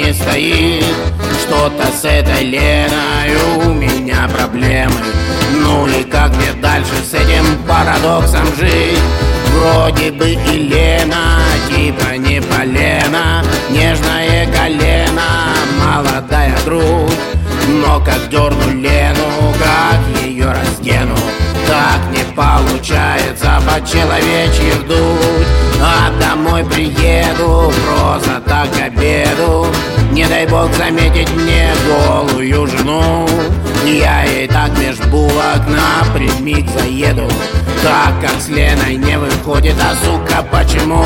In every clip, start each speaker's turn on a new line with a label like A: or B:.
A: не стоит. Что-то с этой Леной у меня проблемы. Ну и как мне дальше с этим парадоксом жить? Вроде бы и Лена, типа не полена, нежное колено, молодая грудь. Но как дерну Лену, как ее раздену, так не получается по-человечьи вдуть. А домой приеду просто так к обеду, не дай бог заметить мне голую жену. Я ей так меж булок напрямик заеду. Так как с Леной не выходит, а сука, почему?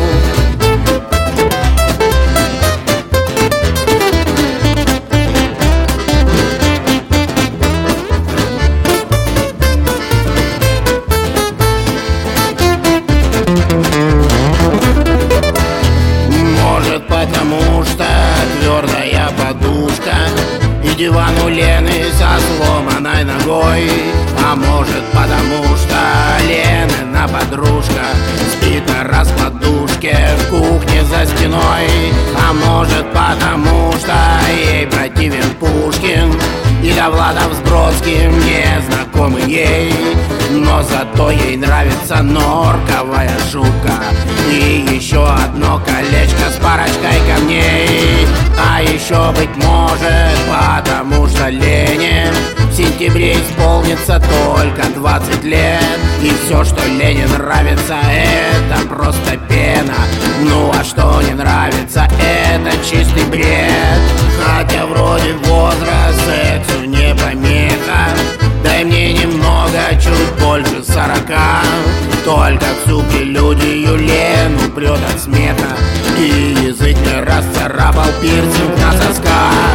A: Может, потому что твердая подушка и диван у Лены со сломанной ногой. А может, потому что Ленина подружка спит на раскладушке в кухне за стеной. А может, потому что ей противен Пушкин и Довлатов с Бродским не знакомы ей. Но зато ей нравится норковая шубка и еще одно колечко с парочкой камней. А еще, быть может, потому что Лене в сентябре исполнится только 20 лет. И все, что Лене нравится, это просто пена. Ну а что не нравится, это чистый бред. Хотя вроде возраст сексу не помеха, дай мне немного, чуть больше 40. Только к суке людью Лену прет от смеха, и язык мне расцарапал пирсинг на сосках.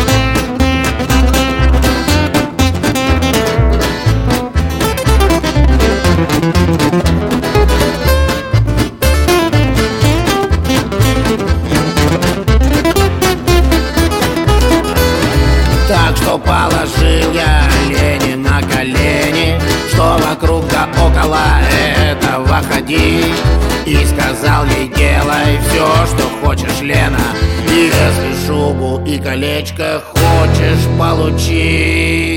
A: Так что положил я Лене на колени, что вокруг да около этого ходи. И сказал ей: делай все, что хочешь, Лена, и если шубу и колечко хочешь получить.